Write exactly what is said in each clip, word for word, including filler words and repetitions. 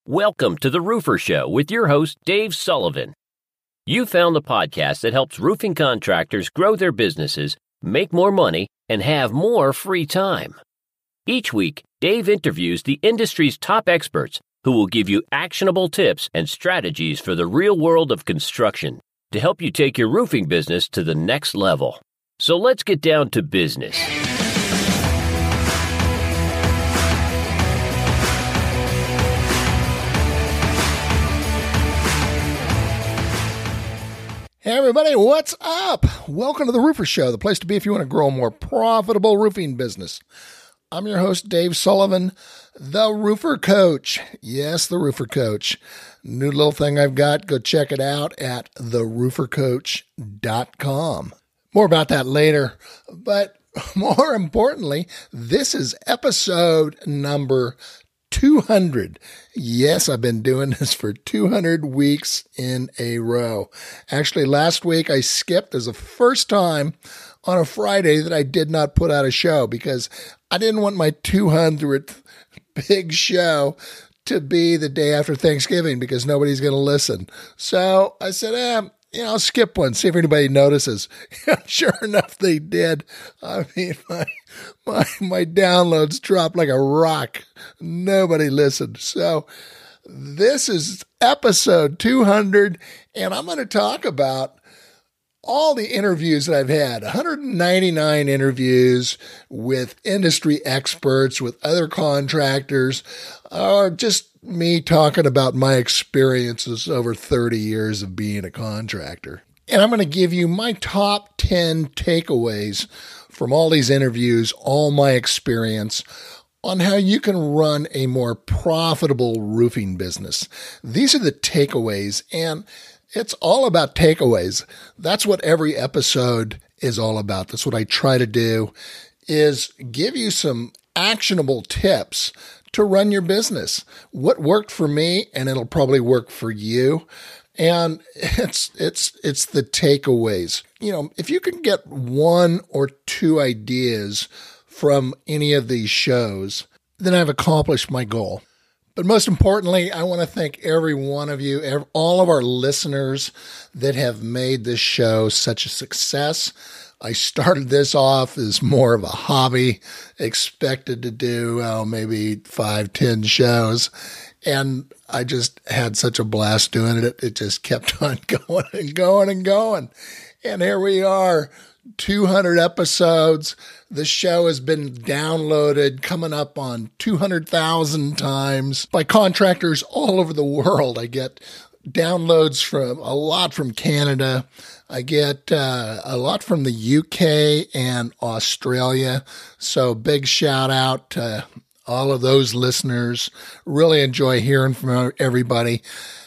Welcome to The Roofer Show with your host, Dave Sullivan. You found the podcast that helps roofing contractors grow their businesses, make more money, and have more free time. Each week, Dave interviews the industry's top experts who will give you actionable tips and strategies for the real world of construction to help you take your roofing business to the next level. So let's get down to business. Hey everybody, what's up? Welcome to The Roofer Show, the place to be if you want to grow a more profitable roofing business. I'm your host, Dave Sullivan, the Roofer Coach. Yes, the Roofer Coach. New little thing I've got, go check it out at the roofer coach dot com. More about that later, but more importantly, this is episode number two hundred. Yes, I've been doing this for two hundred weeks in a row. Actually, last week I skipped as the first time on a Friday that I did not put out a show because I didn't want my two hundredth big show to be the day after Thanksgiving because nobody's going to listen. So I said, eh, you know, I'll skip one, see if anybody notices. Sure enough, they did. I mean, my, my, my downloads dropped like a rock. Nobody listened. So this is episode two hundred, and I'm going to talk about all the interviews that I've had, one hundred ninety-nine interviews with industry experts, with other contractors, or just me talking about my experiences over thirty years of being a contractor. And I'm going to give you my top ten takeaways from all these interviews, all my experience on how you can run a more profitable roofing business. These are the takeaways, and it's all about takeaways. That's what every episode is all about. That's what I try to do, is give you some actionable tips to run your business. What worked for me, and it'll probably work for you. And it's it's it's the takeaways. You know, if you can get one or two ideas from any of these shows, then I've accomplished my goal. But most importantly, I want to thank every one of you, every, all of our listeners that have made this show such a success. I started this off as more of a hobby, expected to do oh, maybe five, ten shows. And I just had such a blast doing it. It just kept on going and going and going. And here we are, two hundred episodes. The show has been downloaded, coming up on two hundred thousand times by contractors all over the world. I get downloads from a lot from Canada. I get uh, a lot from the U K and Australia. So big shout out to all of those listeners. Really enjoy hearing from everybody.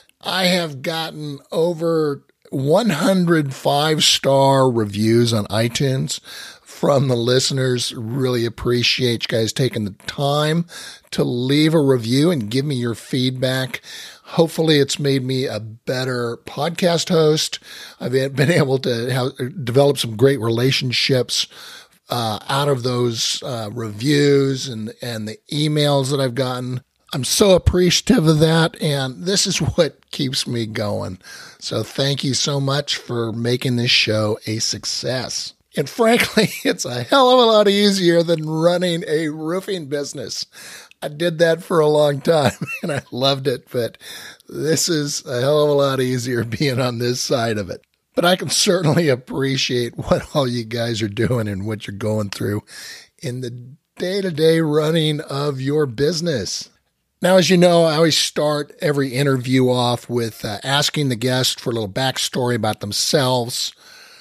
I have gotten over one hundred five-star reviews on iTunes from the listeners. Really appreciate you guys taking the time to leave a review and give me your feedback. Hopefully it's made me a better podcast host. I've been able to have, develop some great relationships uh, out of those uh, reviews and, and the emails that I've gotten. I'm so appreciative of that, and this is what keeps me going. So thank you so much for making this show a success. And frankly, it's a hell of a lot easier than running a roofing business. I did that for a long time, and I loved it, but this is a hell of a lot easier being on this side of it. But I can certainly appreciate what all you guys are doing and what you're going through in the day-to-day running of your business. Now, as you know, I always start every interview off with uh, asking the guest for a little backstory about themselves,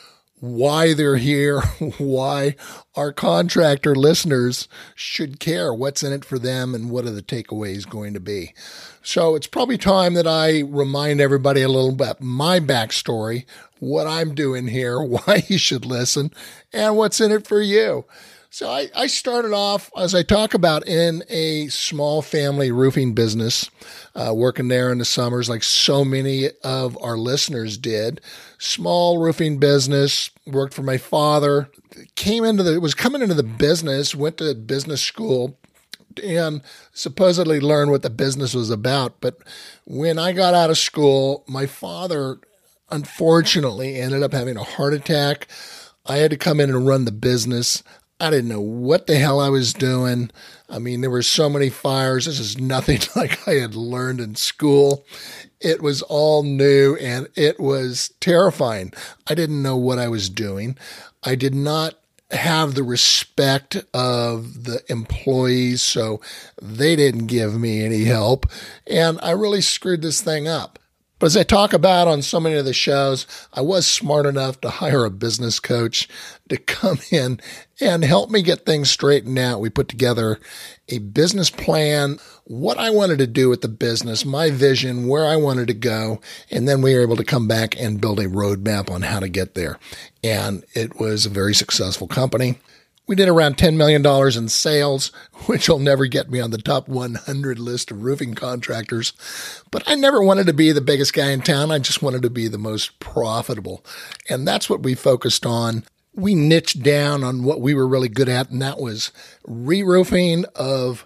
why they're here, why our contractor listeners should care, what's in it for them, and what are the takeaways going to be. So it's probably time that I remind everybody a little bit my backstory, what I'm doing here, why you should listen, and what's in it for you. So I, I started off, as I talk about, in a small family roofing business, uh, working there in the summers like so many of our listeners did. Small roofing business, worked for my father, came into the, was coming into the business, went to business school, and supposedly learn what the business was about. But when I got out of school, my father unfortunately ended up having a heart attack. I had to come in and run the business. I didn't know what the hell I was doing. I mean, there were so many fires. This is nothing like I had learned in school. It was all new and it was terrifying. I didn't know what I was doing. I did not have the respect of the employees, so they didn't give me any help. And I really screwed this thing up. But as I talk about on so many of the shows, I was smart enough to hire a business coach to come in and help me get things straightened out. We put together a business plan, what I wanted to do with the business, my vision, where I wanted to go, and then we were able to come back and build a roadmap on how to get there. And it was a very successful company. We did around ten million dollars in sales, which will never get me on the top one hundred list of roofing contractors. But I never wanted to be the biggest guy in town. I just wanted to be the most profitable. And that's what we focused on. We niched down on what we were really good at, and that was re-roofing of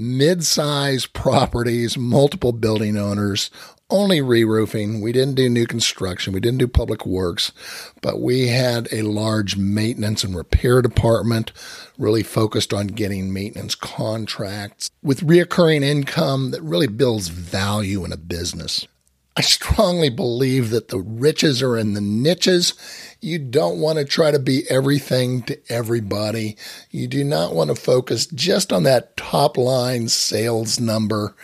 mid-size properties, multiple building owners, only re-roofing. We didn't do new construction. We didn't do public works, but we had a large maintenance and repair department, really focused on getting maintenance contracts with reoccurring income that really builds value in a business. I strongly believe that the riches are in the niches. You don't want to try to be everything to everybody. You do not want to focus just on that top line sales number.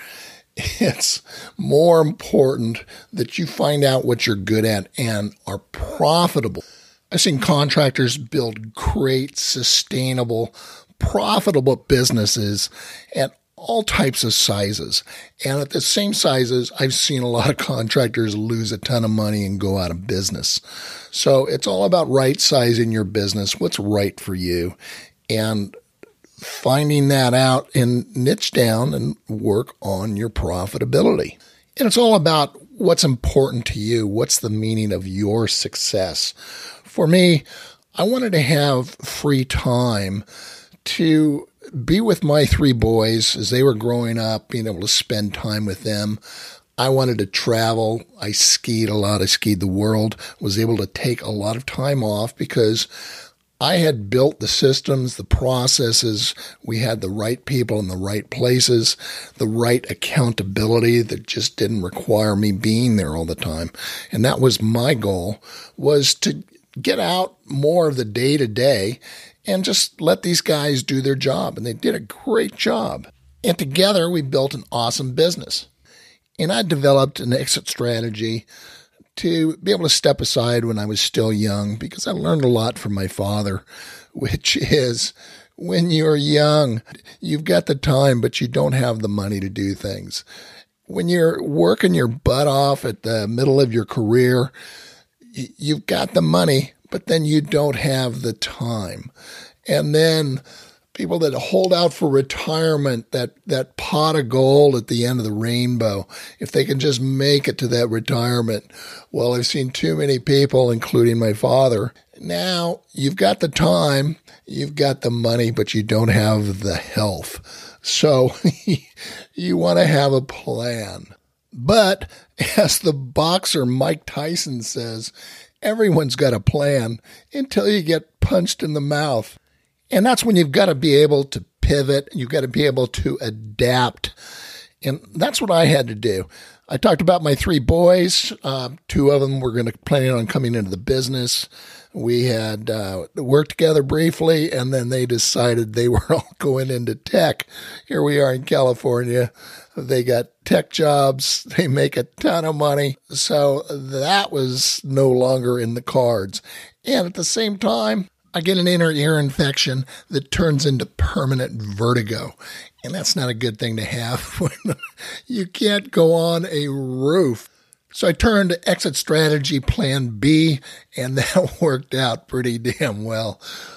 It's more important that you find out what you're good at and are profitable. I've seen contractors build great, sustainable, profitable businesses at all types of sizes. And at the same sizes, I've seen a lot of contractors lose a ton of money and go out of business. So it's all about right sizing your business, what's right for you, and finding that out and niche down and work on your profitability. And it's all about what's important to you. What's the meaning of your success? For me, I wanted to have free time to be with my three boys as they were growing up, being able to spend time with them. I wanted to travel. I skied a lot. I skied the world, was able to take a lot of time off because I had built the systems, the processes. We had the right people in the right places, the right accountability that just didn't require me being there all the time. And that was my goal, was to get out more of the day-to-day and just let these guys do their job. And they did a great job. And together we built an awesome business. And I developed an exit strategy to be able to step aside when I was still young, because I learned a lot from my father, which is when you're young, you've got the time, but you don't have the money to do things. When you're working your butt off at the middle of your career, you've got the money, but then you don't have the time. And then people that hold out for retirement, that, that pot of gold at the end of the rainbow, if they can just make it to that retirement. Well, I've seen too many people, including my father. Now you've got the time, you've got the money, but you don't have the health. So you want to have a plan. But as the boxer Mike Tyson says, everyone's got a plan until you get punched in the mouth. And that's when you've got to be able to pivot. You've got to be able to adapt. And that's what I had to do. I talked about my three boys. Uh, two of them were going to planning on coming into the business. We had uh, worked together briefly, and then they decided they were all going into tech. Here we are in California. They got tech jobs. They make a ton of money. So that was no longer in the cards. And at the same time, I get an inner ear infection that turns into permanent vertigo. And that's not a good thing to have when you can't go on a roof. So I turned to exit strategy plan B, and that worked out pretty damn well.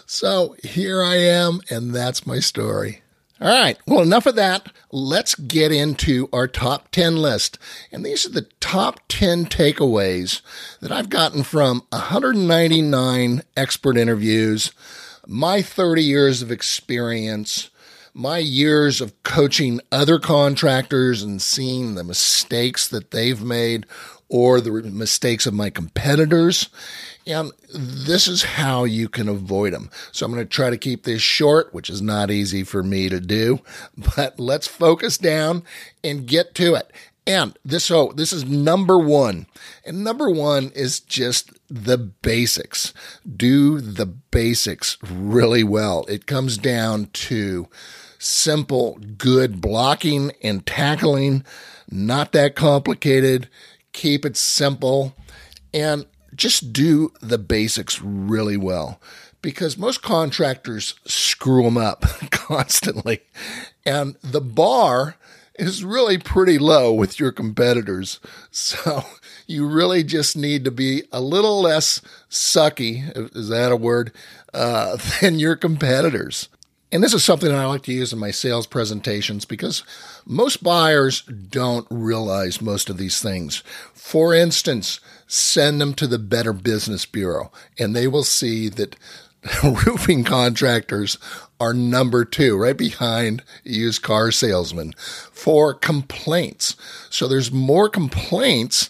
So here I am, and that's my story. All right, well, enough of that. Let's get into our top ten list. And these are the top ten takeaways that I've gotten from one hundred ninety-nine expert interviews, my thirty years of experience, my years of coaching other contractors and seeing the mistakes that they've made or the mistakes of my competitors. And this is how you can avoid them. So I'm going to try to keep this short, which is not easy for me to do, but let's focus down and get to it. And this, oh, this is number one. And number one is just the basics. Do the basics really well. It comes down to simple, good blocking and tackling, not that complicated. Keep it simple and just do the basics really well, because most contractors screw them up constantly. And the bar is really pretty low with your competitors. So you really just need to be a little less sucky, is that a word, uh, than your competitors. And this is something that I like to use in my sales presentations because most buyers don't realize most of these things. For instance, send them to the Better Business Bureau, and they will see that roofing contractors are number two, right behind used car salesmen, for complaints. So there's more complaints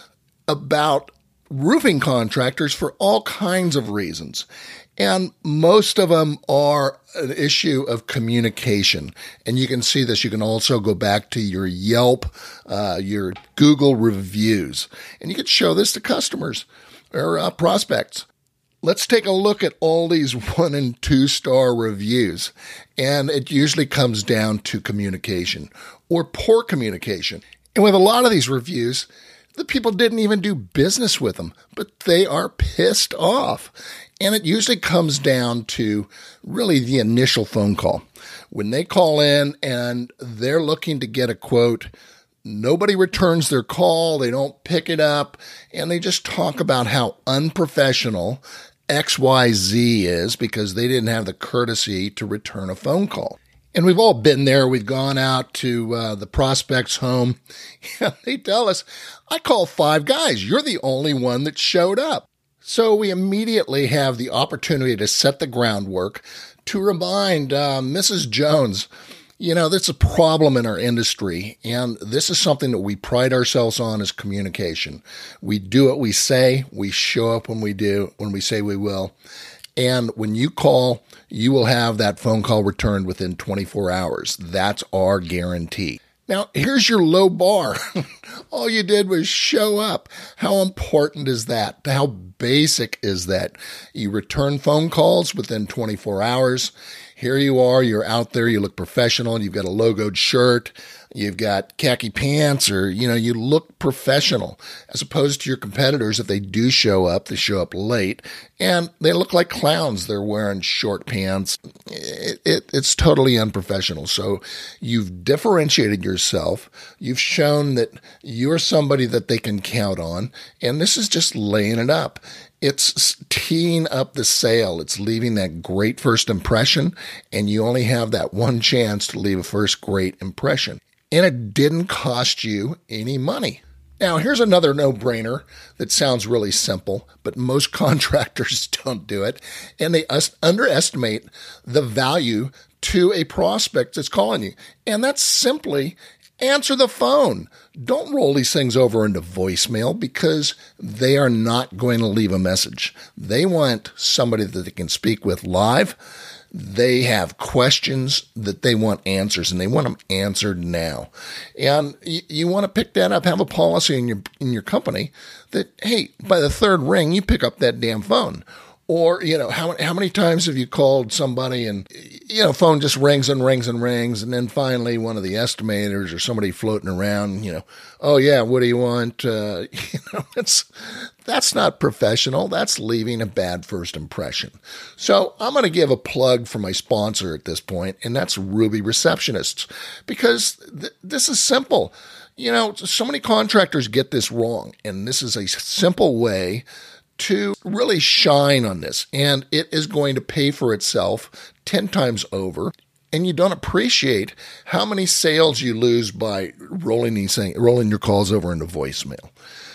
about roofing contractors for all kinds of reasons. And most of them are an issue of communication. And you can see this. You can also go back to your Yelp, uh, your Google reviews, and you can show this to customers or uh, prospects. Let's take a look at all these one and two star reviews. And it usually comes down to communication or poor communication. And with a lot of these reviews, the people didn't even do business with them, but they are pissed off. And it usually comes down to really the initial phone call. When they call in and they're looking to get a quote, nobody returns their call, they don't pick it up, and they just talk about how unprofessional X Y Z is because they didn't have the courtesy to return a phone call. And we've all been there. We've gone out to uh, the prospect's home. They tell us, I called five guys. You're the only one that showed up. So we immediately have the opportunity to set the groundwork to remind uh, Missus Jones, you know, that's a problem in our industry. And this is something that we pride ourselves on is communication. We do what we say. We show up when we do, when we say we will. And when you call, you will have that phone call returned within twenty-four hours. That's our guarantee. Now, here's your low bar. All you did was show up. How important is that? How basic is that? You return phone calls within twenty-four hours. Here you are, you're out there, you look professional, you've got a logoed shirt, you've got khaki pants, or, you know, you look professional, as opposed to your competitors. If they do show up, they show up late, and they look like clowns. They're wearing short pants. It, it, it's totally unprofessional. So you've differentiated yourself. You've shown that you're somebody that they can count on, and this is just laying it up. It's teeing up the sale. It's leaving that great first impression, and you only have that one chance to leave a first great impression. And it didn't cost you any money. Now, here's another no-brainer that sounds really simple, but most contractors don't do it, and they us- underestimate the value to a prospect that's calling you. And that's simply answer the phone. Don't roll these things over into voicemail because they are not going to leave a message. They want somebody that they can speak with live. They have questions that they want answers, and they want them answered now. And you, you want to pick that up, have a policy in your in your company that, hey, by the third ring, you pick up that damn phone. Or, you know, how how many times have you called somebody and, you know, phone just rings and rings and rings, and then finally one of the estimators or somebody floating around, you know, oh, yeah, what do you want? Uh, you know, it's, that's not professional. That's leaving a bad first impression. So I'm going to give a plug for my sponsor at this point, and that's Ruby Receptionists, because th- this is simple. You know, so many contractors get this wrong, and this is a simple way to really shine on this, and it is going to pay for itself ten times over. And you don't appreciate how many sales you lose by rolling these things, rolling your calls over into voicemail.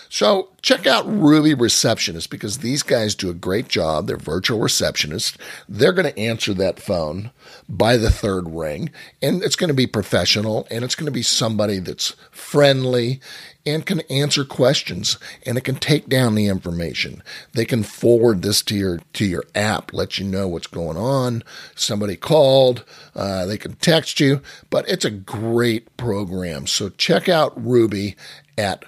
So check out Ruby Receptionist because these guys do a great job. They're virtual receptionists. They're going to answer that phone by the third ring, and it's going to be professional, and it's going to be somebody that's friendly and can answer questions, and it can take down the information. They can forward this to your to your app, let you know what's going on. Somebody called, uh, they can text you, but it's a great program. So check out Ruby at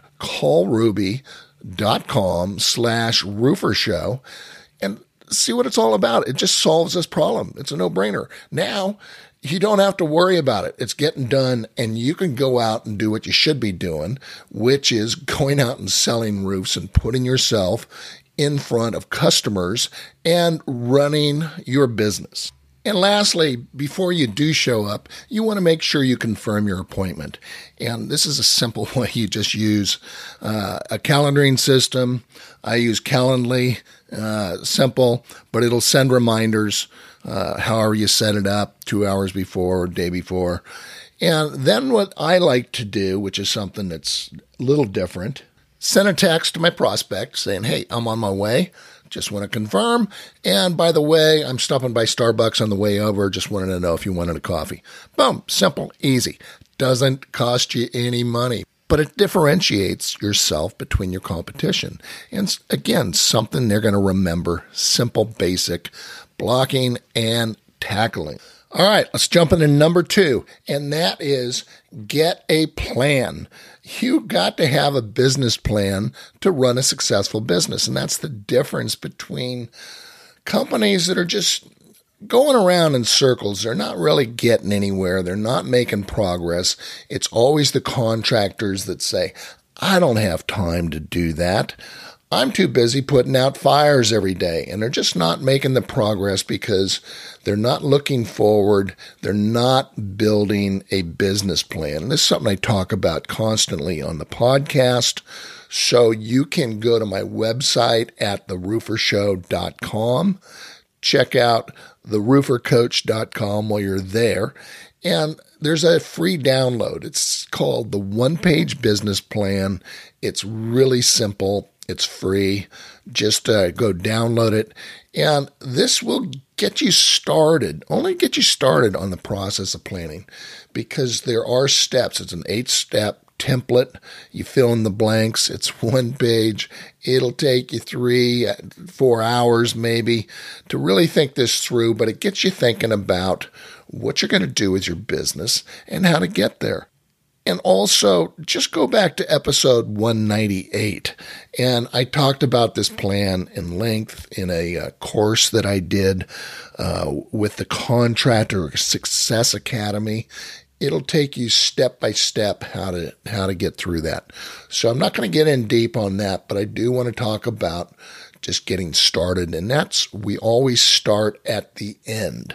callruby.com slash roofer show and see what it's all about. It just solves this problem. It's a no-brainer. Now, you don't have to worry about it. It's getting done, and you can go out and do what you should be doing, which is going out and selling roofs and putting yourself in front of customers and running your business. And lastly, before you do show up, you want to make sure you confirm your appointment. And this is a simple way. You just use uh, a calendaring system. I use Calendly, uh, simple, but it'll send reminders uh, however you set it up, two hours before or day before. And then what I like to do, which is something that's a little different, send a text to my prospect saying, hey, I'm on my way. Just want to confirm. And by the way, I'm stopping by Starbucks on the way over. Just wanted to know if you wanted a coffee. Boom. Simple, easy. Doesn't cost you any money, but it differentiates yourself between your competition. And again, something they're going to remember. Simple, basic blocking and tackling. All right, let's jump into number two, and that is get a plan. You got to have a business plan to run a successful business, and that's the difference between companies that are just going around in circles. They're not really getting anywhere. They're not making progress. It's always the contractors that say, I don't have time to do that. I'm too busy putting out fires every day, and they're just not making the progress because they're not looking forward. They're not building a business plan. And this is something I talk about constantly on the podcast. So you can go to my website at the roofer show dot com. Check out the roofer coach dot com while you're there. And there's a free download. It's called the One Page Business Plan. It's really simple. It's free. Just uh, go download it. And this will get you started, only get you started on the process of planning because there are steps. It's an eight-step template. You fill in the blanks. It's one page. It'll take you three, four hours maybe to really think this through, but it gets you thinking about what you're going to do with your business and how to get there. And also, just go back to episode one ninety-eight. And I talked about this plan in length in a uh, course that I did uh, with the Contractor Success Academy. It'll take you step by step how to how to get through that. So I'm not going to get in deep on that, but I do want to talk about just getting started. And that's, we always start at the end.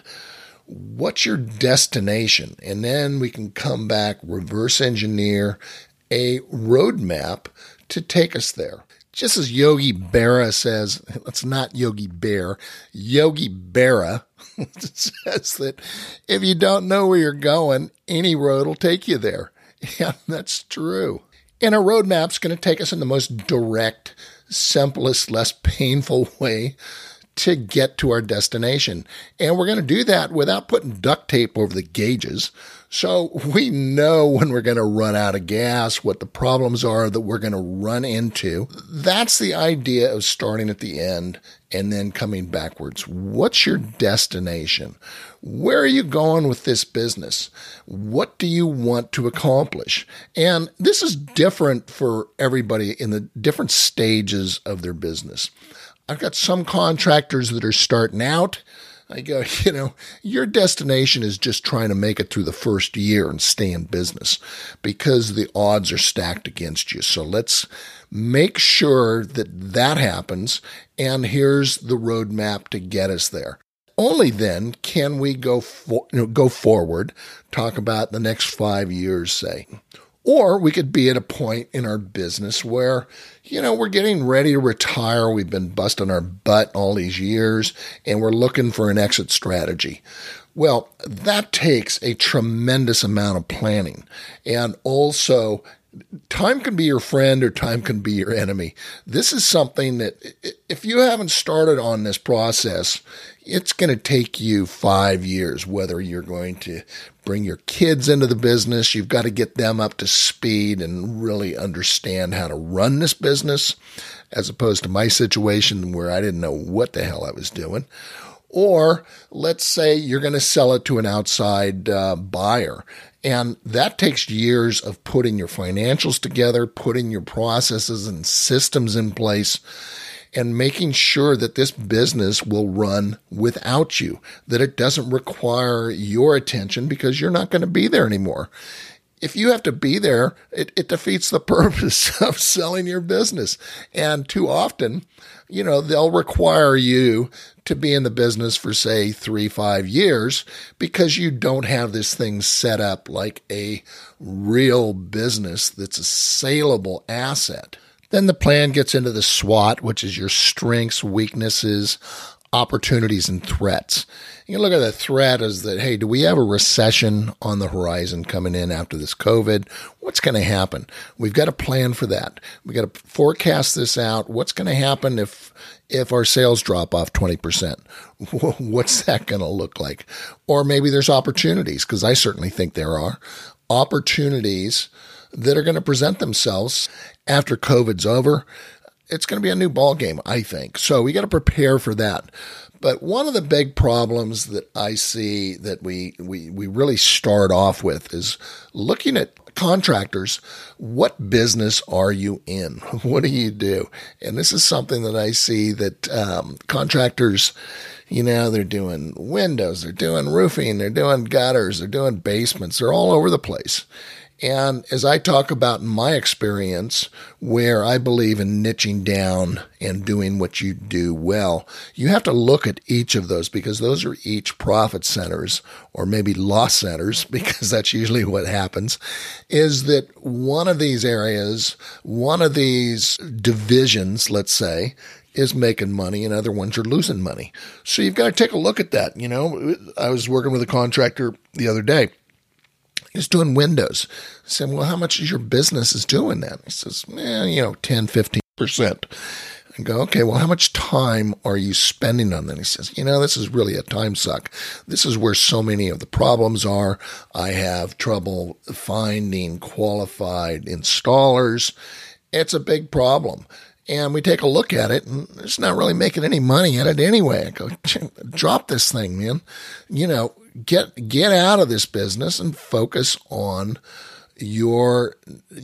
What's your destination? And then we can come back, reverse engineer a roadmap to take us there. Just as Yogi Berra says, it's not Yogi Bear, Yogi Berra says that if you don't know where you're going, any road will take you there. Yeah, that's true. And a roadmap's going to take us in the most direct, simplest, less painful way to get to our destination. And we're going to do that without putting duct tape over the gauges. So we know when we're going to run out of gas, what the problems are that we're going to run into. That's the idea of starting at the end and then coming backwards. What's your destination? Where are you going with this business? What do you want to accomplish? And this is different for everybody in the different stages of their business. I've got some contractors that are starting out. I go, you know, your destination is just trying to make it through the first year and stay in business because the odds are stacked against you. So let's make sure that that happens. And here's the roadmap to get us there. Only then can we go for, you know, go forward, talk about the next five years, say. Or we could be at a point in our business where, you know, we're getting ready to retire. We've been busting our butt all these years, and we're looking for an exit strategy. Well, that takes a tremendous amount of planning and also time can be your friend or time can be your enemy. This is something that if you haven't started on this process, it's going to take you five years, whether you're going to bring your kids into the business. You've got to get them up to speed and really understand how to run this business, as opposed to my situation where I didn't know what the hell I was doing. Or let's say you're going to sell it to an outside uh, buyer. And that takes years of putting your financials together, putting your processes and systems in place, and making sure that this business will run without you, that it doesn't require your attention because you're not going to be there anymore. If you have to be there, it, it defeats the purpose of selling your business. And too often, you know, they'll require you to be in the business for, say, three, five years because you don't have this thing set up like a real business that's a saleable asset. Then the plan gets into the SWOT, which is your strengths, weaknesses, opportunities, and threats. You can look at the threat as that, hey, do we have a recession on the horizon coming in after this COVID? What's going to happen? We've got to plan for that. We've got to forecast this out. What's going to happen if if our sales drop off twenty percent? What's that going to look like? Or maybe there's opportunities, because I certainly think there are opportunities that are going to present themselves after COVID's over. It's going to be a new ball game, I think. So we got to prepare for that. But one of the big problems that I see that we, we, we really start off with is looking at contractors. What business are you in? What do you do? And this is something that I see that um, contractors, you know, they're doing windows, they're doing roofing, they're doing gutters, they're doing basements, they're all over the place. And as I talk about in my experience, where I believe in niching down and doing what you do well, you have to look at each of those, because those are each profit centers, or maybe loss centers, because that's usually what happens, is that one of these areas, one of these divisions, let's say, is making money and other ones are losing money. So you've got to take a look at that. You know, I was working with a contractor the other day. He's doing windows. I said, well, how much is your business is doing that? He says, eh, you know, ten, fifteen percent. I go, okay, well, how much time are you spending on that? He says, you know, this is really a time suck. This is where so many of the problems are. I have trouble finding qualified installers. It's a big problem. And we take a look at it, and it's not really making any money at it anyway. I go, drop this thing, man. You know, get get out of this business and focus on your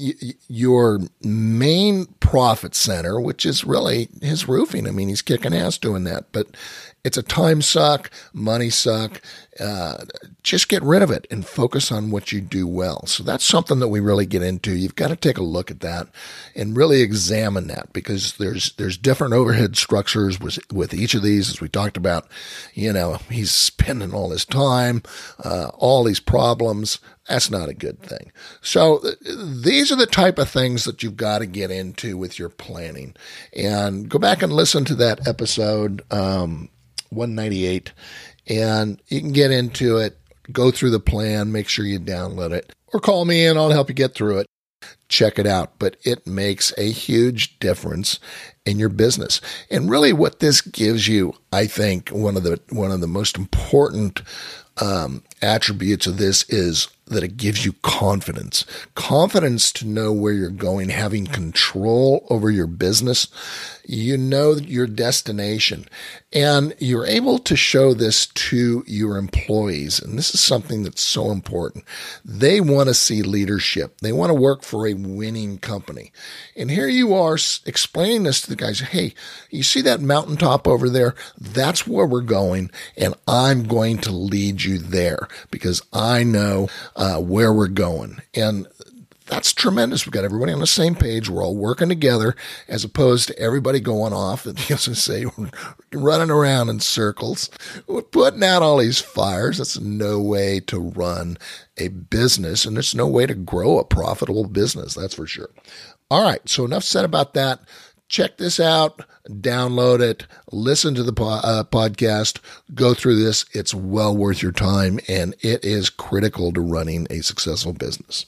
your main profit center, which is really his roofing. I mean, he's kicking ass doing that, but it's a time suck, money suck. Uh, just get rid of it and focus on what you do well. So that's something that we really get into. You've got to take a look at that and really examine that, because there's there's different overhead structures with, with each of these, as we talked about. You know, he's spending all his time, uh, all these problems. That's not a good thing. So th- these are the type of things that you've got to get into with your planning. And go back and listen to that episode, um, one ninety-eight, and you can get into it, go through the plan, make sure you download it, or call me and I'll help you get through it. Check it out. But it makes a huge difference in your business. And really what this gives you, I think, one of the one of the most important um, attributes of this is that it gives you confidence. Confidence to know where you're going, having control over your business. You know your destination, and you're able to show this to your employees. And this is something that's so important. They want to see leadership. They want to work for a winning company. And here you are explaining this to the guys. Hey, you see that mountaintop over there? That's where we're going, and I'm going to lead you there because I know uh, where we're going. And that's tremendous. We've got everybody on the same page. We're all working together, as opposed to everybody going off and, as I say, running around in circles. We're putting out all these fires. That's no way to run a business, and there's no way to grow a profitable business. That's for sure. All right. So enough said about that. Check this out, download it, listen to the po- uh, podcast, go through this. It's well worth your time, and it is critical to running a successful business.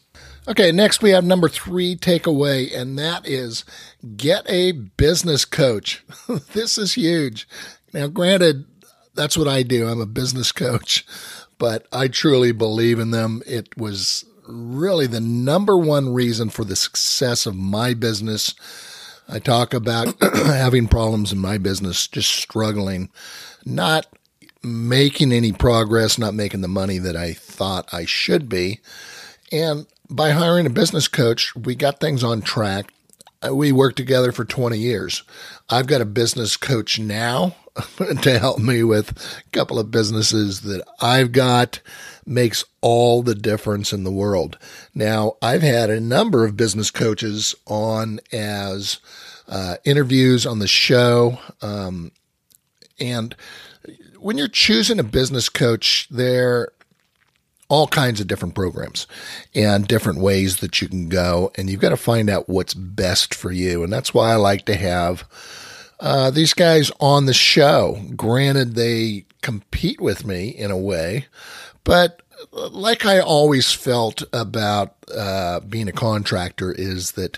Okay, next we have number three takeaway, and that is get a business coach. This is huge. Now, granted, that's what I do. I'm a business coach, but I truly believe in them. It was really the number one reason for the success of my business. I talk about having problems in my business, just struggling, not making any progress, not making the money that I thought I should be. And by hiring a business coach, we got things on track. We worked together for twenty years. I've got a business coach now to help me with a couple of businesses that I've got. Makes all the difference in the world. Now, I've had a number of business coaches on as uh, interviews on the show. Um, and when you're choosing a business coach, there all kinds of different programs and different ways that you can go. And you've got to find out what's best for you. And that's why I like to have uh, these guys on the show. Granted, they compete with me in a way, but like I always felt about uh, being a contractor is that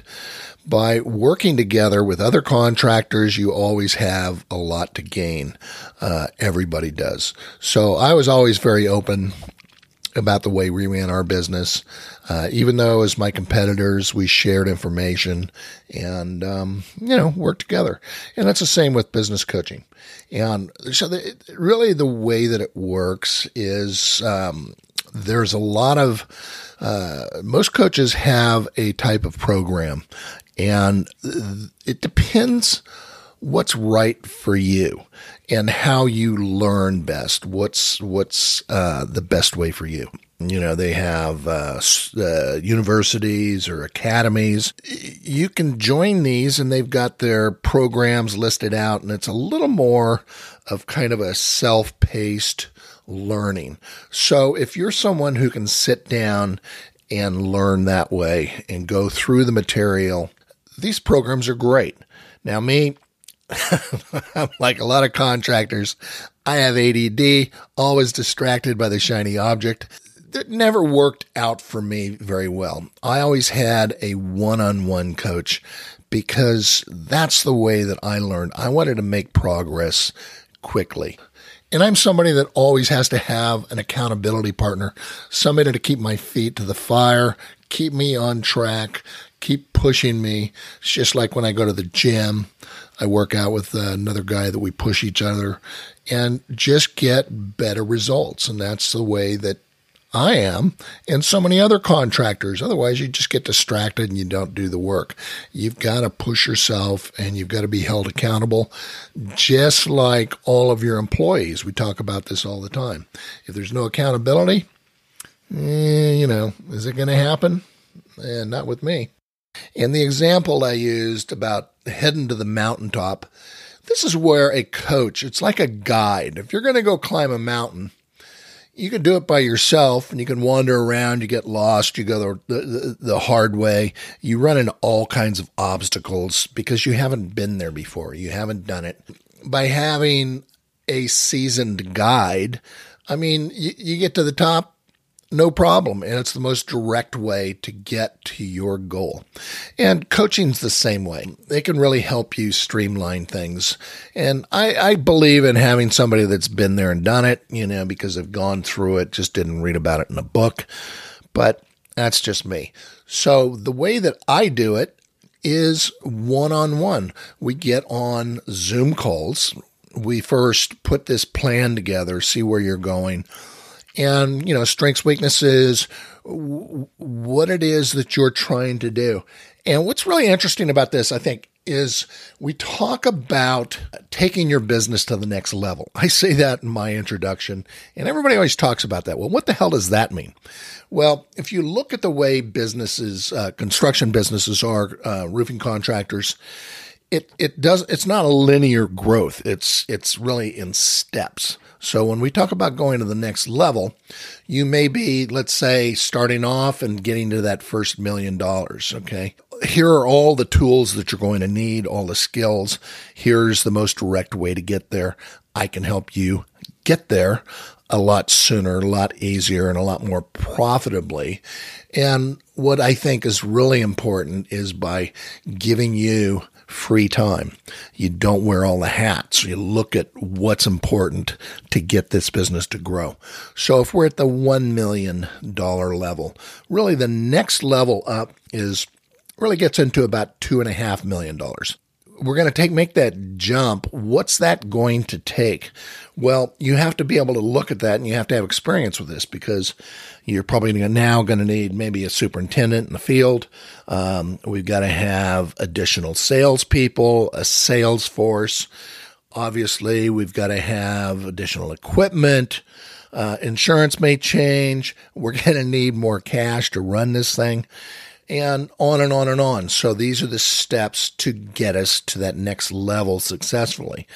by working together with other contractors, you always have a lot to gain. Uh, everybody does. So I was always very open about the way we ran our business. Uh, even though as my competitors, we shared information and, um, you know, worked together. And that's the same with business coaching. And so the, really the way that it works is, um, there's a lot of, uh, most coaches have a type of program, and it depends what's right for you and how you learn best. What's, what's, uh, the best way for you. You know, they have, uh, uh, universities or academies. You can join these and they've got their programs listed out, and it's a little more of kind of a self-paced learning. So if you're someone who can sit down and learn that way and go through the material, these programs are great. Now, me, like a lot of contractors, I have A D D, always distracted by the shiny object. That never worked out for me very well. I always had a one-on-one coach because that's the way that I learned. I wanted to make progress quickly. And I'm somebody that always has to have an accountability partner, somebody to keep my feet to the fire, keep me on track, keep pushing me. It's just like when I go to the gym, I work out with another guy that we push each other and just get better results. And that's the way that I am, and so many other contractors. Otherwise, you just get distracted and you don't do the work. You've got to push yourself and you've got to be held accountable, just like all of your employees. We talk about this all the time. If there's no accountability, eh, you know, is it going to happen? Eh, not with me. And the example I used about heading to the mountaintop, this is where a coach, it's like a guide. If you're going to go climb a mountain, you can do it by yourself and you can wander around, you get lost, you go the, the, the hard way. You run into all kinds of obstacles because you haven't been there before. You haven't done it. By having a seasoned guide, I mean, you, you get to the top, no problem. And it's the most direct way to get to your goal. And coaching's the same way. They can really help you streamline things. And I, I believe in having somebody that's been there and done it, you know, because they've gone through it, just didn't read about it in a book. But that's just me. So the way that I do it is one-on-one. We get on Zoom calls. We first put this plan together, see where you're going. And, you know, strengths, weaknesses, w- what it is that you're trying to do. And what's really interesting about this, I think, is we talk about taking your business to the next level. I say that in my introduction, and everybody always talks about that. Well, what the hell does that mean? Well, if you look at the way businesses, uh, construction businesses are, uh, roofing contractors, it it does. It's not a linear growth. It's it's really in steps. So when we talk about going to the next level, you may be, let's say, starting off and getting to that first million dollars, okay? Here are all the tools that you're going to need, all the skills. Here's the most direct way to get there. I can help you get there a lot sooner, a lot easier, and a lot more profitably. And what I think is really important is by giving you free time. You don't wear all the hats. You look at what's important to get this business to grow. So if we're at the one million dollars level, really the next level up is really gets into about two and a half million dollars. We're going to take, make that jump. What's that going to take? Well, you have to be able to look at that, and you have to have experience with this, because you're probably now going to need maybe a superintendent in the field. Um, we've got to have additional salespeople, a sales force. Obviously, we've got to have additional equipment. Uh, insurance may change. We're going to need more cash to run this thing. And on and on and on. So these are the steps to get us to that next level successfully,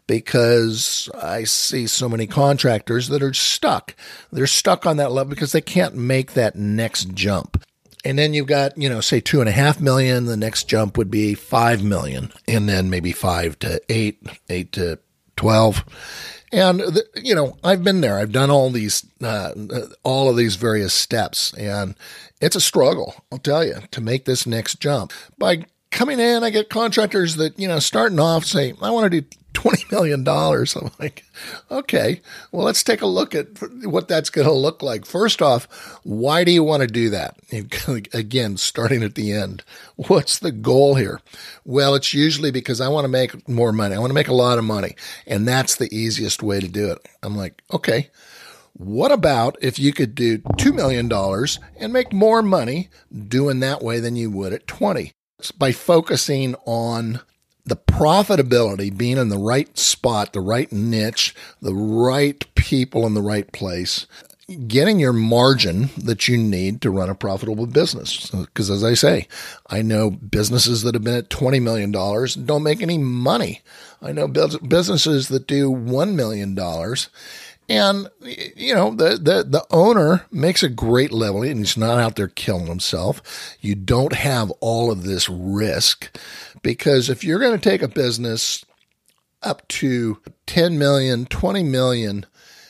because I see so many contractors that are stuck. They're stuck on that level because they can't make that next jump. And then you've got, you know, say two and a half million. The next jump would be five million, and then maybe five to eight, eight to twelve. And, the, you know, I've been there. I've done all these, uh, all of these various steps, and it's a struggle, I'll tell you, to make this next jump. By coming in, I get contractors that, you know, starting off say, I want to do twenty million dollars. I'm like, okay, well, let's take a look at what that's going to look like. First off, why do you want to do that? Again, starting at the end, what's the goal here? Well, it's usually because I want to make more money. I want to make a lot of money, and that's the easiest way to do it. I'm like, okay, what about if you could do two million dollars and make more money doing that way than you would at twenty? It's by focusing on the profitability, being in the right spot, the right niche, the right people in the right place, getting your margin that you need to run a profitable business. Because as I say, I know businesses that have been at twenty million dollars and don't make any money. I know businesses that do one million dollars. And, you know, the, the, the owner makes a great level, and he's not out there killing himself. You don't have all of this risk, because if you're going to take a business up to ten million, twenty million,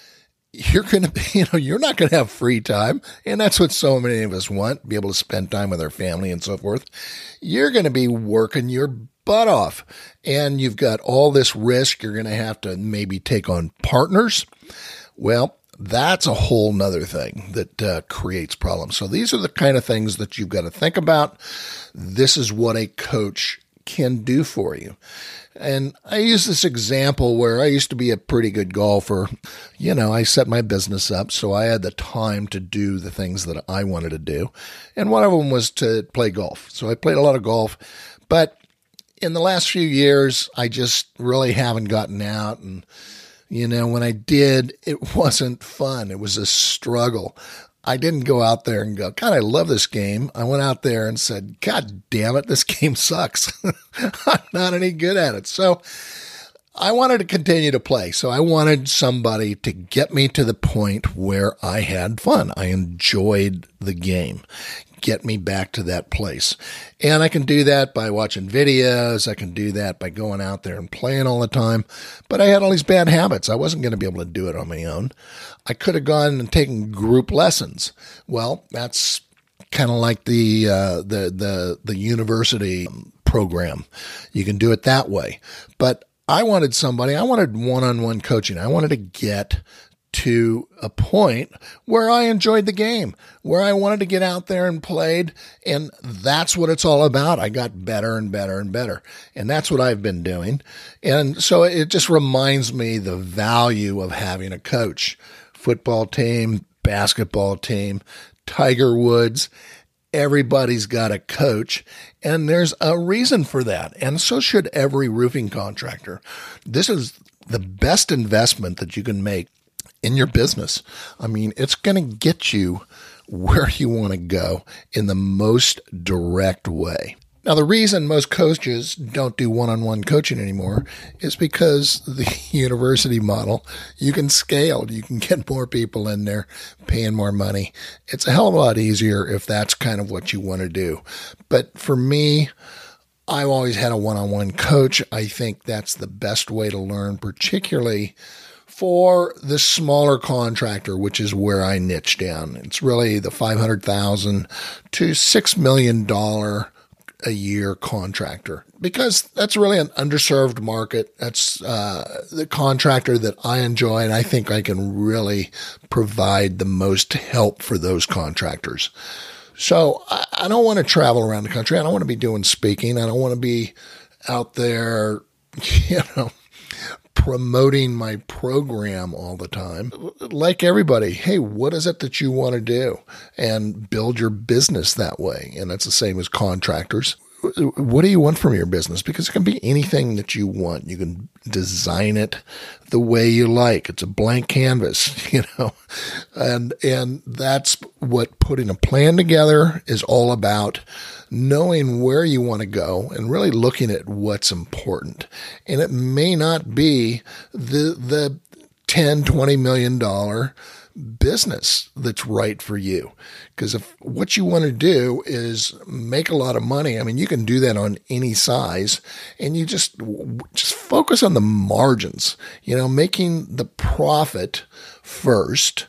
you're going to be, you know, you're not going to have free time. And that's what so many of us want, be able to spend time with our family and so forth. You're going to be working your butt off, and you've got all this risk. You're going to have to maybe take on partners. Well, that's a whole nother thing that uh, creates problems. So these are the kind of things that you've got to think about. This is what a coach can do for you. And I use this example where I used to be a pretty good golfer. You know, I set my business up, so I had the time to do the things that I wanted to do. And one of them was to play golf. So I played a lot of golf. But in the last few years, I just really haven't gotten out. And, you know, when I did, it wasn't fun. It was a struggle. I didn't go out there and go, God, I love this game. I went out there and said, God damn it, this game sucks. I'm not any good at it. So I wanted to continue to play. So I wanted somebody to get me to the point where I had fun. I enjoyed the game. Get me back to that place. And I can do that by watching videos. I can do that by going out there and playing all the time. But I had all these bad habits. I wasn't going to be able to do it on my own. I could have gone and taken group lessons. Well, that's kind of like the, uh, the, the, the university program. You can do it that way. But I wanted somebody, I wanted one-on-one coaching. I wanted to get to a point where I enjoyed the game, where I wanted to get out there and played. And that's what it's all about. I got better and better and better. And that's what I've been doing. And so it just reminds me the value of having a coach. Football team, basketball team, Tiger Woods, everybody's got a coach, and there's a reason for that. And so should every roofing contractor. This is the best investment that you can make in your business. I mean, it's going to get you where you want to go in the most direct way. Now, the reason most coaches don't do one-on-one coaching anymore is because the university model, you can scale, you can get more people in there paying more money. It's a hell of a lot easier if that's kind of what you want to do. But for me, I've always had a one-on-one coach. I think that's the best way to learn, particularly For the smaller contractor, which is where I niche down, it's really the five hundred thousand dollars to six million dollars a year contractor, because that's really an underserved market. That's uh, the contractor that I enjoy, and I think I can really provide the most help for those contractors. So I, I don't want to travel around the country. I don't want to be doing speaking. I don't want to be out there, you know, promoting my program all the time. Like everybody, hey, what is it that you want to do? And build your business that way. And that's the same as contractors. What do you want from your business? Because it can be anything that you want. You can design it the way you like. It's a blank canvas, you know, and, and that's what putting a plan together is all about, knowing where you want to go and really looking at what's important. And it may not be the, the ten, twenty million dollars business that's right for you. Because if what you want to do is make a lot of money, I mean, you can do that on any size, and you just, just focus on the margins, you know, making the profit first.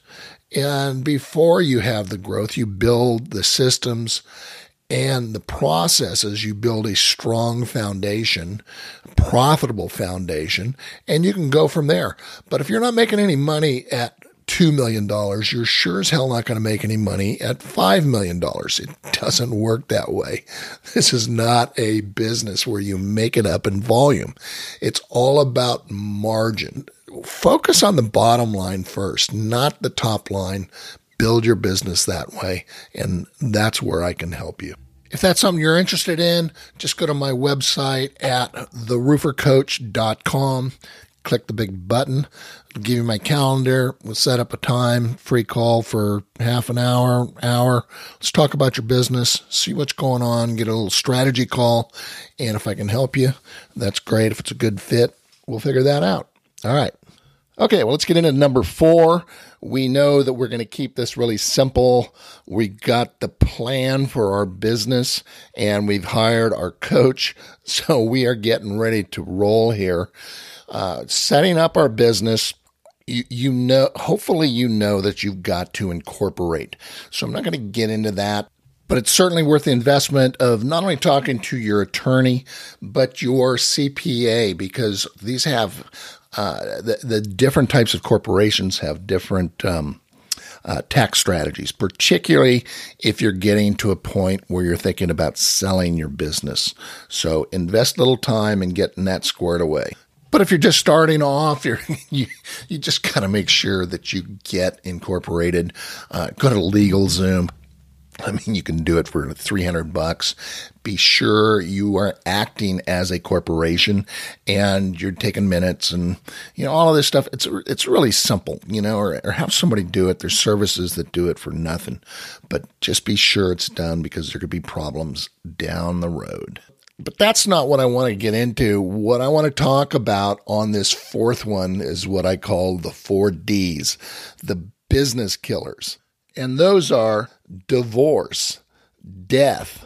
And before you have the growth, you build the systems and the processes. You build a strong foundation, profitable foundation, and you can go from there. But if you're not making any money at two million dollars, you're sure as hell not going to make any money at five million dollars. It doesn't work that way. This is not a business where you make it up in volume. It's all about margin. Focus on the bottom line first, not the top line. Build your business that way, and that's where I can help you. If that's something you're interested in, just go to my website at the roofer coach dot com. Click the big button, I'll give you my calendar. We'll set up a time, free call for half an hour, hour. Let's talk about your business, see what's going on, get a little strategy call. And if I can help you, that's great. If it's a good fit, we'll figure that out. All right. Okay, well, let's get into number four. We know that we're going to keep this really simple. We got the plan for our business, and we've hired our coach, so we are getting ready to roll here. Uh, setting up our business, you, you know, hopefully you know that you've got to incorporate. So I'm not going to get into that, but it's certainly worth the investment of not only talking to your attorney, but your C P A, because these have uh, the, the different types of corporations have different um, uh, tax strategies, particularly if you're getting to a point where you're thinking about selling your business. So invest a little time in getting that squared away. But if you're just starting off, you're, you you just got to make sure that you get incorporated. Uh, go to LegalZoom. I mean, you can do it for three hundred bucks. Be sure you are acting as a corporation and you're taking minutes and, you know, all of this stuff. It's it's really simple, you know, or, or have somebody do it. There's services that do it for nothing. But just be sure it's done, because there could be problems down the road. But that's not what I want to get into. What I want to talk about on this fourth one is what I call the four Ds, the business killers. And those are divorce, death,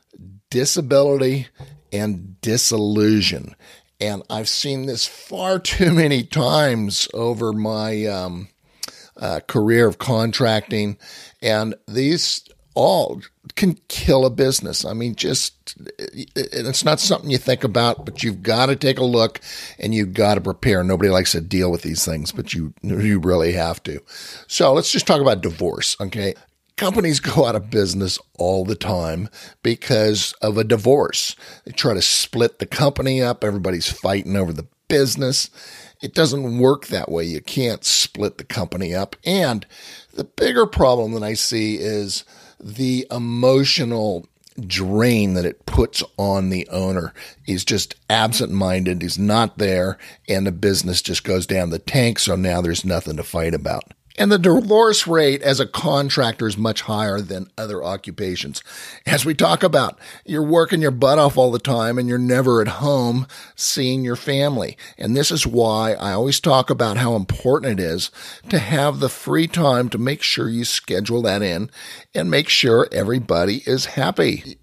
disability, and disillusion. And I've seen this far too many times over my um, uh, career of contracting. And these all can kill a business. I mean, just, it's not something you think about, but you've got to take a look and you've got to prepare. Nobody likes to deal with these things, but you, you really have to. So let's just talk about divorce. Okay. Companies go out of business all the time because of a divorce. They try to split the company up. Everybody's fighting over the business. It doesn't work that way. You can't split the company up. And the bigger problem that I see is the emotional drain that it puts on the owner. He's just absent-minded. He's not there, and the business just goes down the tank, so now there's nothing to fight about. And the divorce rate as a contractor is much higher than other occupations. As we talk about, you're working your butt off all the time and you're never at home seeing your family. And this is why I always talk about how important it is to have the free time to make sure you schedule that in and make sure everybody is happy.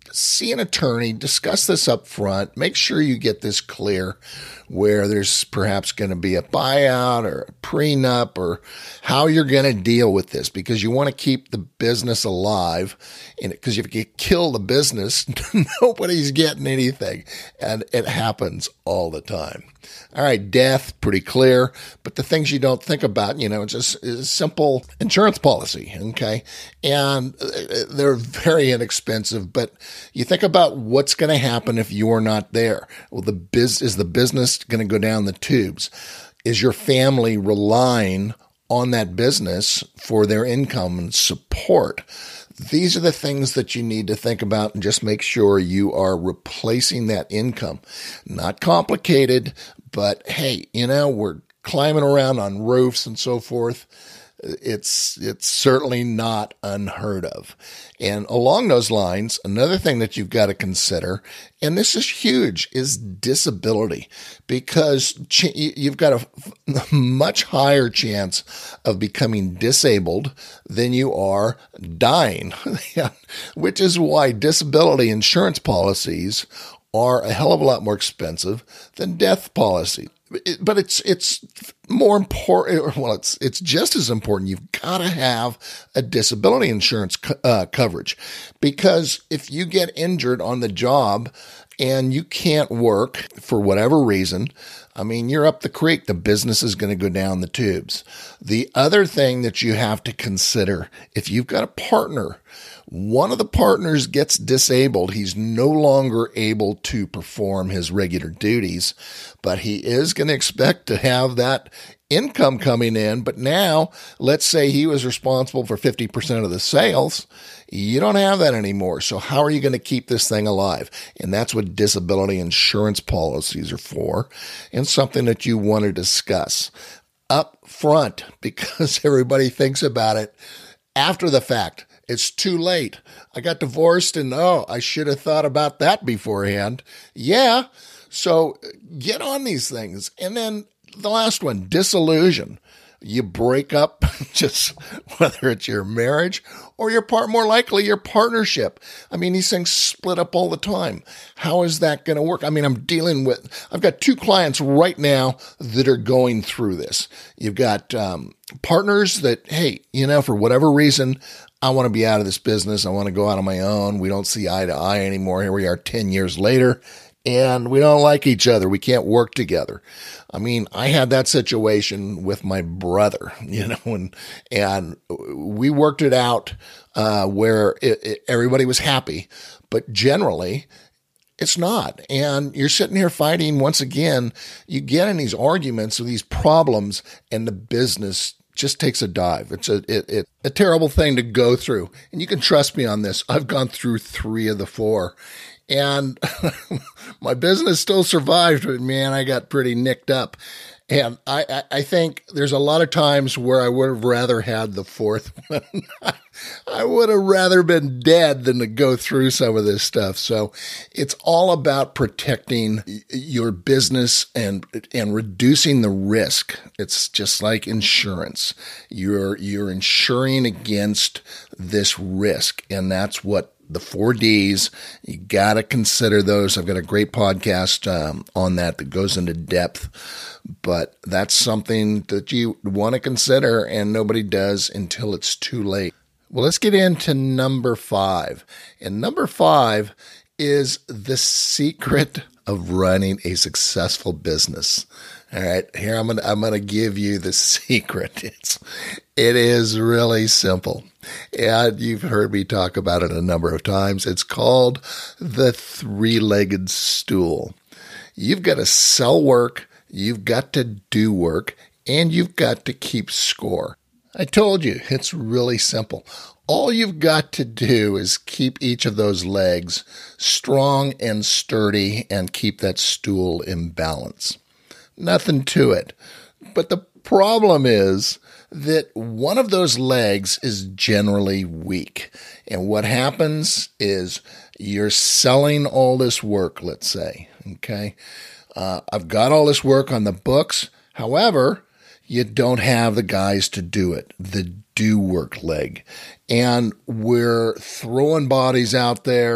see an attorney, discuss this up front, make sure you get this clear where there's perhaps going to be a buyout or a prenup or how you're going to deal with this, because you want to keep the business alive. And because if you kill the business, nobody's getting anything. And it happens all the time. All right, death, pretty clear. But the things you don't think about, you know, it's just a simple insurance policy, okay? And they're very inexpensive, but you think about what's going to happen if you're not there. Well, the biz is the business going to go down the tubes? Is your family relying on that business for their income and support? These are the things that you need to think about and just make sure you are replacing that income. Not complicated, but hey, you know, we're climbing around on roofs and so forth. It's it's certainly not unheard of. And along those lines, another thing that you've got to consider, and this is huge, is disability, because ch- you've got a much higher chance of becoming disabled than you are dying, which is why disability insurance policies are a hell of a lot more expensive than death policy. It, but it's it's more important. Well, it's it's just as important. You've got to have a disability insurance co- uh, coverage, because if you get injured on the job and you can't work for whatever reason, I mean, you're up the creek. The business is going to go down the tubes. The other thing that you have to consider, if you've got a partner, one of the partners gets disabled, he's no longer able to perform his regular duties, but he is going to expect to have that income coming in. But now, let's say he was responsible for fifty percent of the sales. You don't have that anymore. So how are you going to keep this thing alive? And that's what disability insurance policies are for, and something that you want to discuss up front, because everybody thinks about it after the fact. It's too late. I got divorced and, oh, I should have thought about that beforehand. Yeah. So get on these things. And then the last one, disillusion. You break up, just whether it's your marriage or your part, more likely your partnership. I mean, these things split up all the time. How is that going to work? I mean, I'm dealing with, I've got two clients right now that are going through this. You've got um, partners that, hey, you know, for whatever reason, I want to be out of this business. I want to go out on my own. We don't see eye to eye anymore. Here we are ten years later, and we don't like each other. We can't work together. I mean, I had that situation with my brother, you know, and, and we worked it out uh, where it, it, everybody was happy, but generally it's not. And you're sitting here fighting once again. You get in these arguments or these problems, and the business just takes a dive. It's a it, it a terrible thing to go through. And you can trust me on this. I've gone through three of the four. And my business still survived, but man, I got pretty nicked up. And I, I, I think there's a lot of times where I would have rather had the fourth one. I would have rather been dead than to go through some of this stuff. So it's all about protecting your business and and reducing the risk. It's just like insurance. You're you're insuring against this risk, and that's what the four Ds, you got to consider those. I've got a great podcast um, on that that goes into depth, but that's something that you want to consider, and nobody does until it's too late. Well, let's get into number five. And number five is the secret of running a successful business. All right, here I'm gonna I'm gonna give you the secret. It's it is really simple, and you've heard me talk about it a number of times. It's called the three-legged stool. You've got to sell work, you've got to do work, and you've got to keep score. I told you, it's really simple. All you've got to do is keep each of those legs strong and sturdy, and keep that stool in balance. Nothing to it. But the problem is that one of those legs is generally weak. And what happens is you're selling all this work, let's say, okay? Uh, I've got all this work on the books. However, you don't have the guys to do it, the do work leg. And we're throwing bodies out there.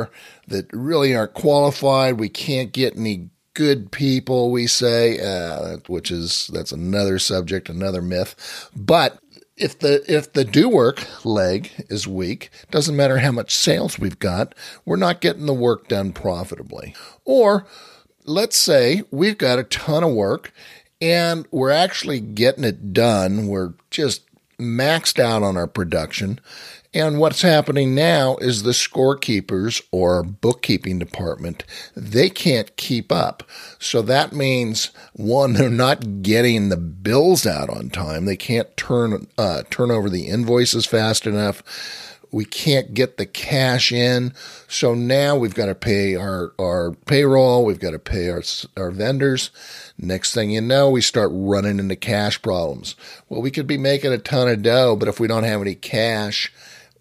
that really aren't qualified. We can't get any good people, we say, uh, which is, that's another subject, another myth. But if the, if the do work leg is weak, doesn't matter how much sales we've got, we're not getting the work done profitably. Or let's say we've got a ton of work and we're actually getting it done. We're just maxed out on our production. And what's happening now is the scorekeepers or bookkeeping department, they can't keep up. So that means, one, they're not getting the bills out on time. They can't turn uh, turn over the invoices fast enough. We can't get the cash in. So now we've got to pay our, our payroll. We've got to pay our, our vendors. Next thing you know, we start running into cash problems. Well, we could be making a ton of dough, but if we don't have any cash,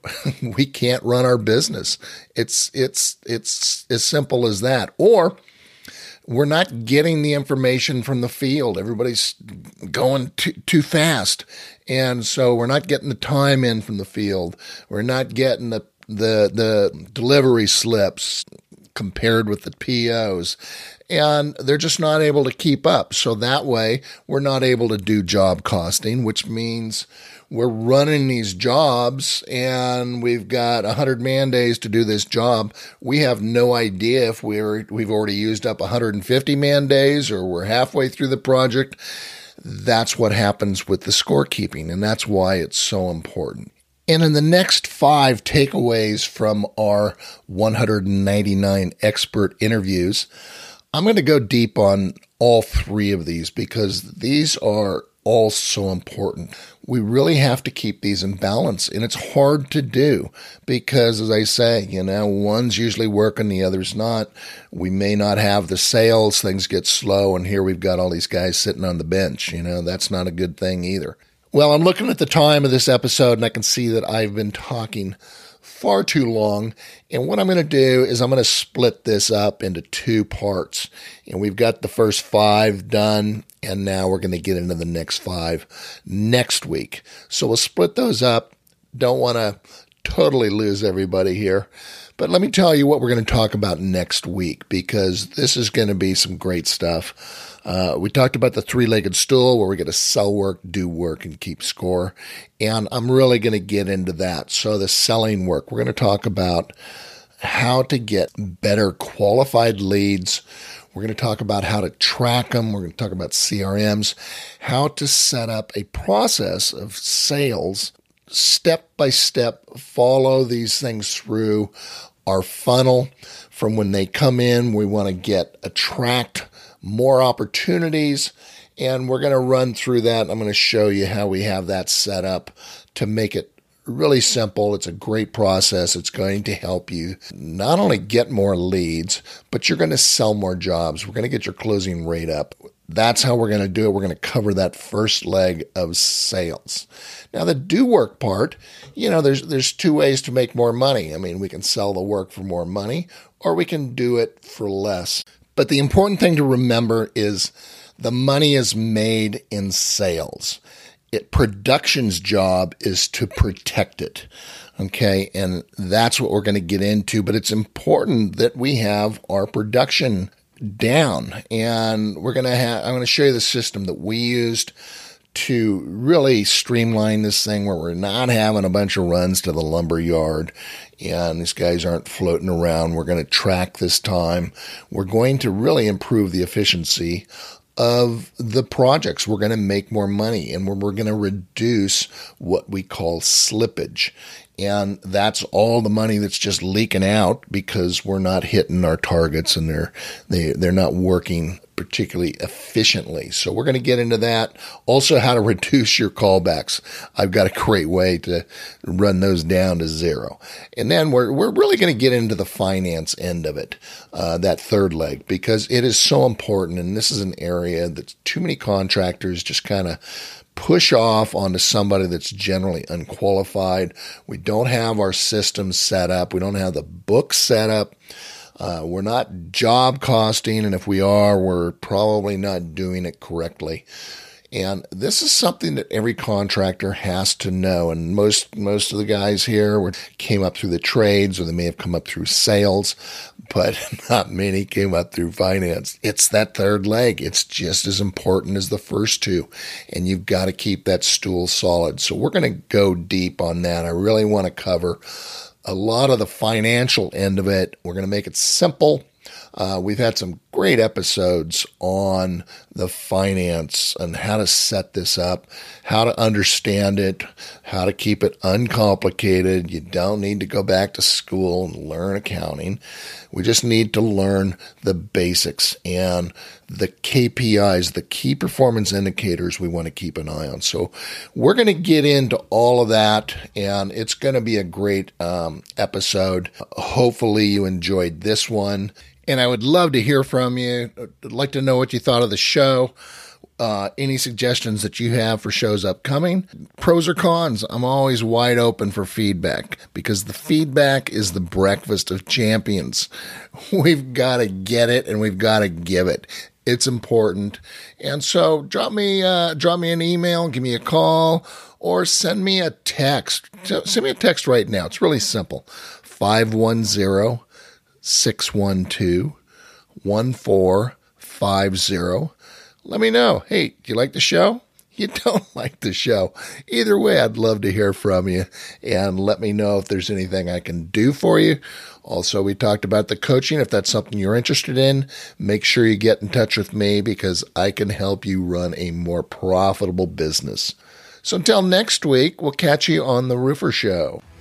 we can't run our business. It's, it's, it's as simple as that. Or we're not getting the information from the field. Everybody's going too, too fast. And so we're not getting the time in from the field. We're not getting the, the, the delivery slips compared with the P Os. And they're just not able to keep up. So that way we're not able to do job costing, which means we're running these jobs and we've got one hundred man days to do this job. We have no idea if we're, we've already used up one hundred fifty man days or we're halfway through the project. That's what happens with the scorekeeping, and that's why it's so important. And in the next five takeaways from our one hundred ninety-nine expert interviews, I'm going to go deep on all three of these because these are all so important. We really have to keep these in balance, and it's hard to do because, as I say, you know, one's usually working, the other's not. We may not have the sales, things get slow, and here we've got all these guys sitting on the bench. You know, that's not a good thing either. Well, I'm looking at the time of this episode, and I can see that I've been talking far too long. And what I'm going to do is I'm going to split this up into two parts. And we've got the first five done, and now we're going to get into the next five next week. So we'll split those up. Don't want to totally lose everybody here. But let me tell you what we're going to talk about next week, because this is going to be some great stuff. Uh, we talked about the three-legged stool where we're going to sell work, do work, and keep score. And I'm really going to get into that. So the selling work, we're going to talk about how to get better qualified leads. We're going to talk about how to track them. We're going to talk about C R Ms, how to set up a process of sales, step by step, follow these things through our funnel. From when they come in, we want to get attract more opportunities, and we're going to run through that. I'm going to show you how we have that set up to make it really simple. It's a great process. It's going to help you not only get more leads, but you're going to sell more jobs. We're going to get your closing rate up. That's how we're going to do it. We're going to cover that first leg of sales. Now, the do work part, you know, there's there's two ways to make more money. I mean, we can sell the work for more money, or we can do it for less. But the important thing to remember is the money is made in sales. It, production's job is to protect it. Okay. And that's what we're going to get into. But it's important that we have our production down. And we're going to have, I'm going to show you the system that we used to really streamline this thing where we're not having a bunch of runs to the lumber yard and these guys aren't floating around. We're going to track this time. We're going to really improve the efficiency of the projects. We're going to make more money, and we're, we're going to reduce what we call slippage. And that's all the money that's just leaking out because we're not hitting our targets and they're, they, they're not working particularly efficiently. So we're going to get into that. Also, how to reduce your callbacks. I've got a great way to run those down to zero. And then we're, we're really going to get into the finance end of it, uh, that third leg, because it is so important. And this is an area that too many contractors just kind of push off onto somebody that's generally unqualified. We don't have our systems set up. We don't have the books set up. Uh, we're not job costing, and if we are, we're probably not doing it correctly. And this is something that every contractor has to know. And most, most of the guys here were, came up through the trades, or they may have come up through sales, but not many came up through finance. It's that third leg. It's just as important as the first two. And you've got to keep that stool solid. So we're going to go deep on that. I really want to cover a lot of the financial end of it. We're going to make it simple. Uh, we've had some great episodes on the finance and how to set this up, how to understand it, how to keep it uncomplicated. You don't need to go back to school and learn accounting. We just need to learn the basics and the K P Is, the key performance indicators we want to keep an eye on. So we're going to get into all of that, and it's going to be a great um, episode. Hopefully you enjoyed this one. And I would love to hear from you. I'd like to know what you thought of the show. Uh, any suggestions that you have for shows upcoming. Pros or cons, I'm always wide open for feedback, because the feedback is the breakfast of champions. We've got to get it, and we've got to give it. It's important. And so drop me, uh, drop me an email, give me a call, or send me a text. Send me a text right now. It's really simple. five one zero, six one two, one four five zero. Let me know. Hey, do you like the show? You don't like the show? Either way, I'd love to hear from you, and let me know if there's anything I can do for you. Also, we talked about the coaching. If that's something you're interested in, make sure you get in touch with me, because I can help you run a more profitable business. So until next week, we'll catch you on The Roofer Show.